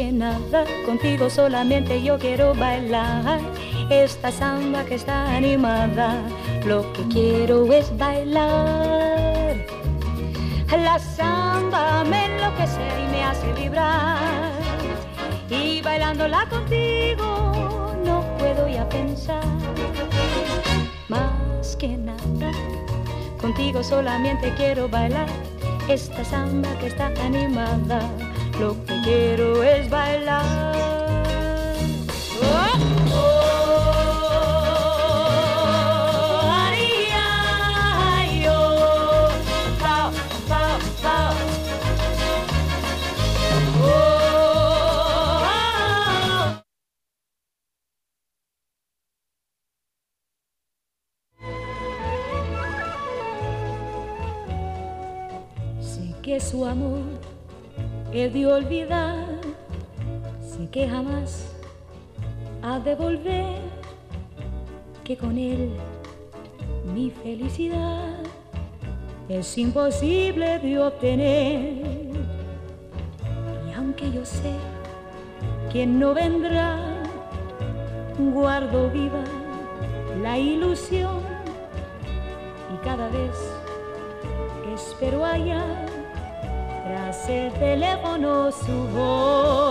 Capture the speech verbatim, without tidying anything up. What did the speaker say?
que nada, contigo solamente yo quiero bailar esta samba que está animada. Lo que quiero es bailar. La samba me enloquece y me hace vibrar, y bailándola contigo no puedo ya pensar. Más que nada, contigo solamente quiero bailar esta samba que está animada. Lo que quiero es bailar. Oh, oh, ay, ay, oh, pa, pa, pa. Oh, oh. Sé que su amor he de olvidar, sé que jamás ha de volver, que con él mi felicidad es imposible de obtener. Y aunque yo sé que no vendrá, guardo viva la ilusión, y cada vez que espero hallar tras el teléfono su voz,